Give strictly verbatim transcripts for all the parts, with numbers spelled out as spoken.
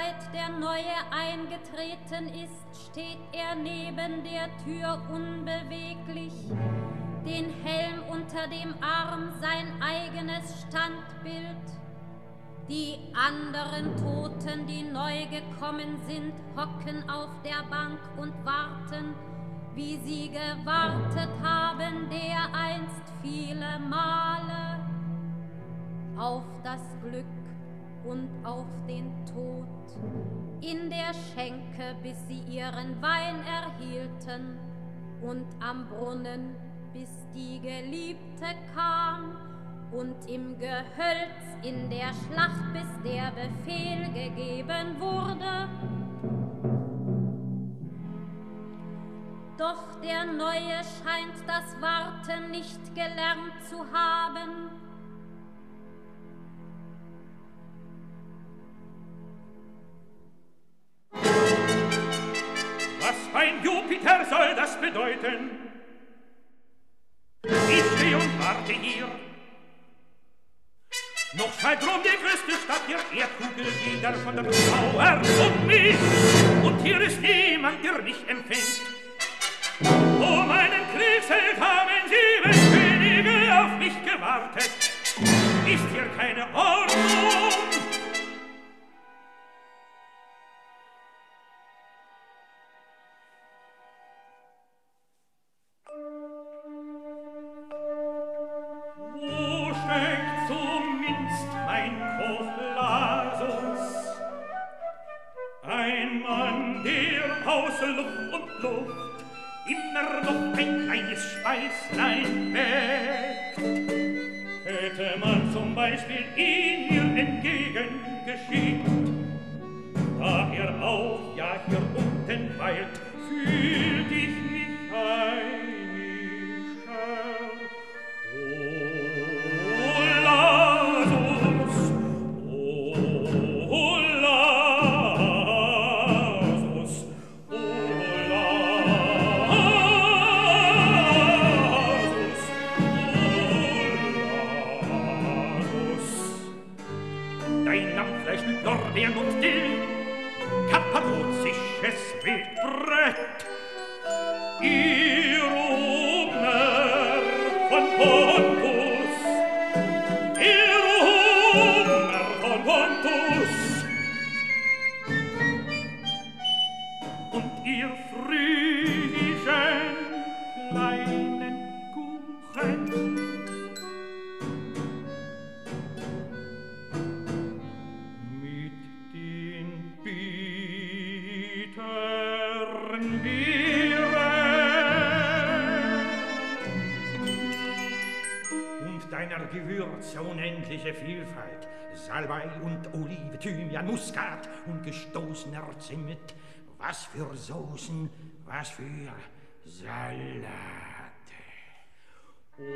seit der Neue eingetreten ist, steht er neben der Tür unbeweglich, den Helm unter dem Arm, sein eigenes Standbild. Die anderen Toten, die neu gekommen sind, hocken auf der Bank und warten, wie sie gewartet haben, dereinst viele Male, auf das Glück und auf den Tod, in der Schenke, bis sie ihren Wein erhielten, und am Brunnen, bis die Geliebte kam, und im Gehölz in der Schlacht, bis der Befehl gegeben wurde. Doch der Neue scheint das Warten nicht gelernt zu haben. Was mein Jupiter soll das bedeuten? Ich stehe und warte hier. Noch schreit drum die größte Stadt der Erdkugel wieder von der Trauer um mich. Und hier ist niemand, der mich empfängt. Um einen Kriegsheld haben sieben Könige auf mich gewartet. Ist hier keine Ordnung? Wo steckt zumindest mein Koch-Lasus? Ein Mann, der aus Luft und Luft immer noch ein kleines Speislein weckt. Hätte man zum Beispiel ihn mir entgegengeschickt, da er auch ja hier unten weilt, fühlt ich mich einischer. Oh, Lasus, oh, Lasus, oh, Lasus, dein Lammfleisch mit Lorbeeren und Dill, kappadozisches Wildbrett, ihr Rubner von Pontus, ihr Rubner von Pontus, und ihr frischen kleinen Kuchen. Gewürze unendliche Vielfalt, Salbei und Olive, Thymian, Muskat und gestoßener Zimt. Was für Soßen, was für Salate. Oh,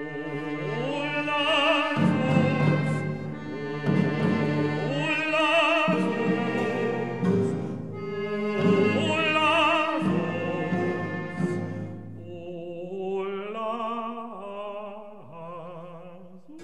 Lasus, oh, Lasus, oh, Lasus, oh, Lasus.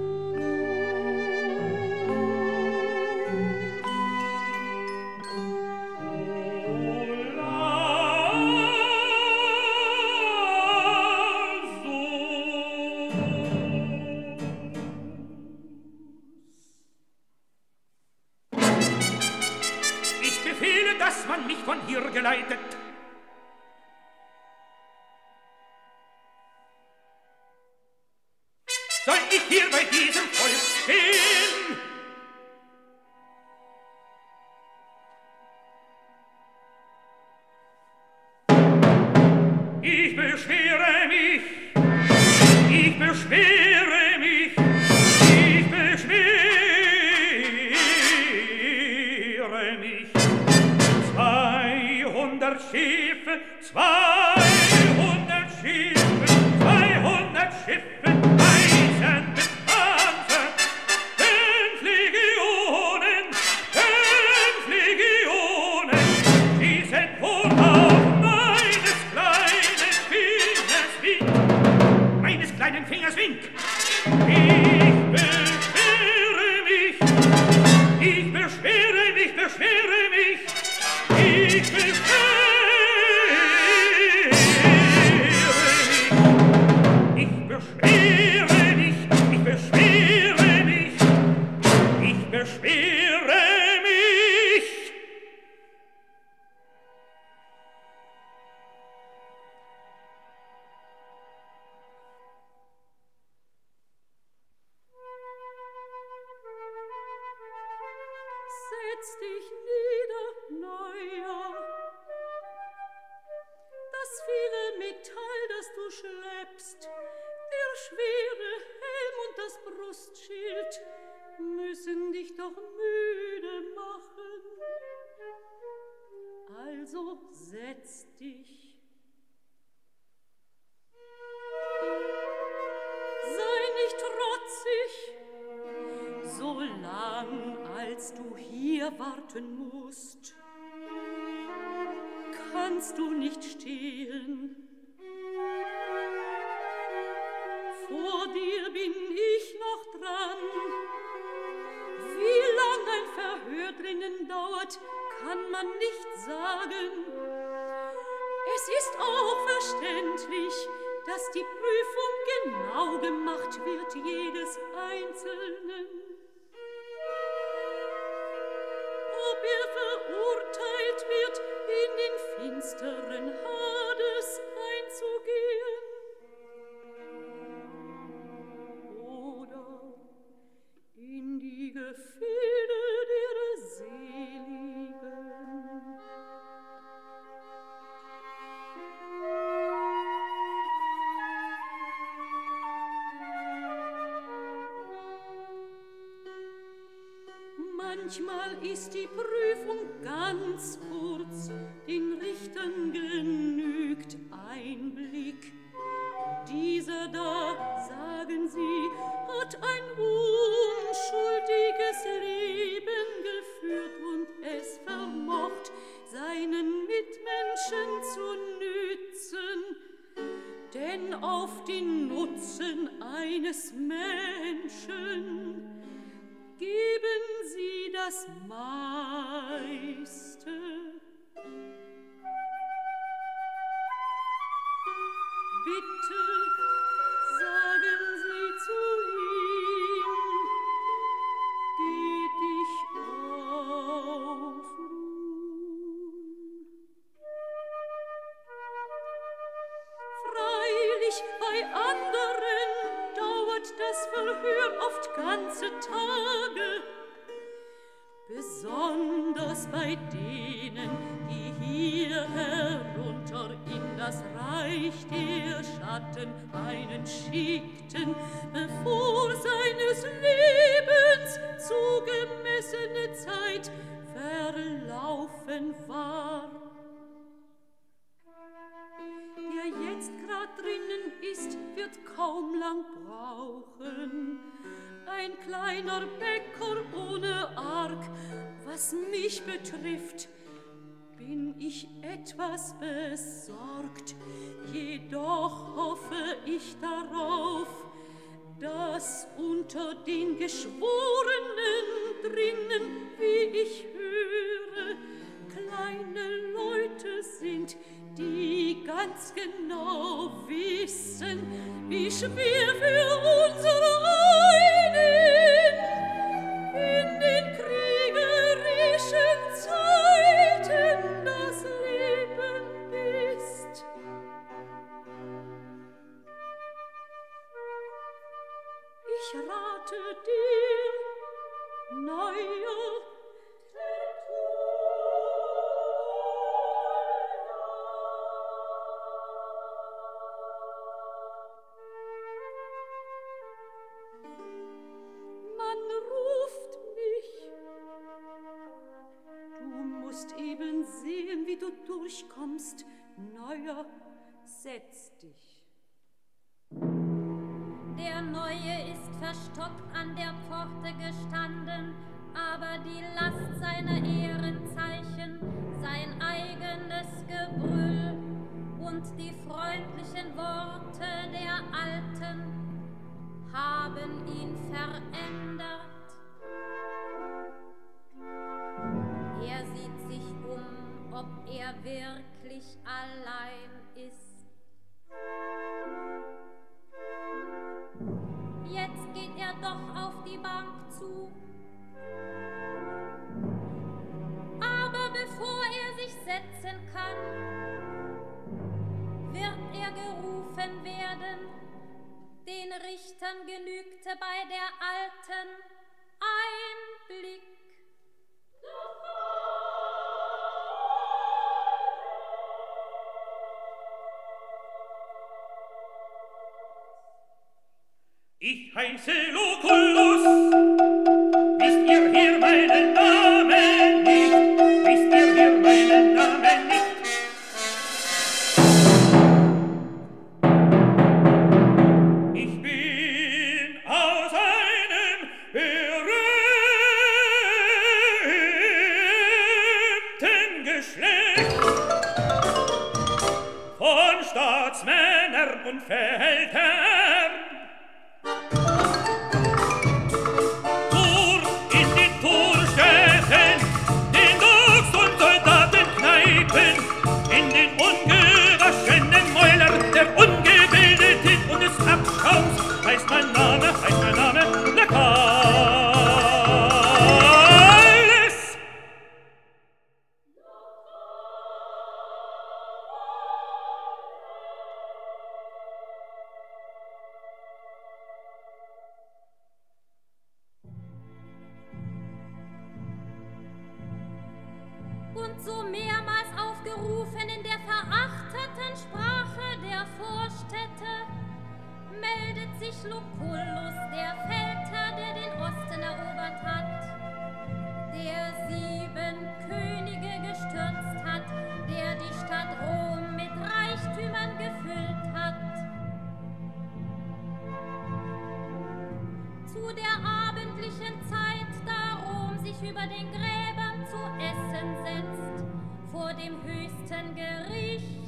Dass man mich von hier geleitet. Soll ich hier bei diesem Volk stehen? Ich beschwere mich, ich beschwere mich, ich beschwere mich. Zweihundert Schiffe, zweihundert Schiffe, zweihundert Schiffe, Eisen mit Panzer, fünf Legionen, fünf Legionen, schießen wohl auf meines kleinen Fingers Wink, meines kleinen Fingers Wink. Ich beschwere mich, ich beschwere mich, beschwere mich, ich beschwere mich, ich beschwere mich, ich beschwere mich, ich beschwere mich. Setz dich nieder, Neuer. Das viele Metall, das du schleppst, der schwere Helm und das Brustschild müssen dich doch müde machen. Also setz dich. Sei nicht trotzig, so lang als du hier warten musst, kannst du nicht stehen. Vor dir bin ich noch dran. Wie lang ein Verhör drinnen dauert, kann man nicht sagen. Es ist auch verständlich, dass die Prüfung genau gemacht wird, jedes Einzelnen. Ob er verurteilt wird, in den finsteren Hades einzugehen, oder in die Gefilde der Seligen. Manchmal ist die Prüfung ganz kurz, den Richtern genügt ein Blick. Dieser da, sagen sie, hat ein unschuldiges Leben geführt und es vermocht, seinen Mitmenschen zu nützen. Denn auf den Nutzen eines Menschen geben sie das meiste. Bitte sagen sie zu ihm, geh dich ausruhen. Freilich bei anderen dauert das Verhör oft ganze Tage, besonders bei denen, die hier herunter in das Reich der Schatten einen schickten, bevor seines Lebens zugemessene Zeit verlaufen war. Der jetzt grad drinnen ist, wird kaum lang brauchen. Ein kleiner Bäcker ohne Arg, was mich betrifft, bin ich etwas besorgt, jedoch hoffe ich darauf, dass unter den Geschworenen drinnen, wie ich höre, kleine Leute sind, die ganz genau wissen, wie schwer für unsere einen in den kriegerischen Zeiten das Leben ist. Ich rate dir, Neuer, wie du durchkommst, Neuer, setz dich. Der Neue ist verstockt an der Pforte gestanden, aber die Last seiner Ehrenzeichen, sein eigenes Gebrüll und die freundlichen Worte der Alten haben ihn verändert. Er sieht sich um, ob er wirklich allein ist. Jetzt geht er doch auf die Bank zu. Aber bevor er sich setzen kann, wird er gerufen werden. Den Richtern genügte bei der Alten ein Blick. Ich heiße Lucullus. Wisst ihr hier meinen Namen nicht? Wisst ihr hier meinen Namen nicht? Ich bin aus einem berühmten Geschlecht von Staatsmännern und Feldherren. In den ungewaschenen Mäuler der Ungebildeten und des Abschaums heißt mein Name, heißt mein Name Lacalles. Und so mehrmals aufgerufen in der verachteten Sprache der Vorstädte, meldet sich Lucullus, der Feldherr, der den Osten erobert hat, der sieben Könige gestürzt hat, der die Stadt Rom mit Reichtümern gefüllt hat. Zu der abendlichen Zeit, da Rom sich über den Gräbern zu essen setzt, vor dem höchsten Gericht,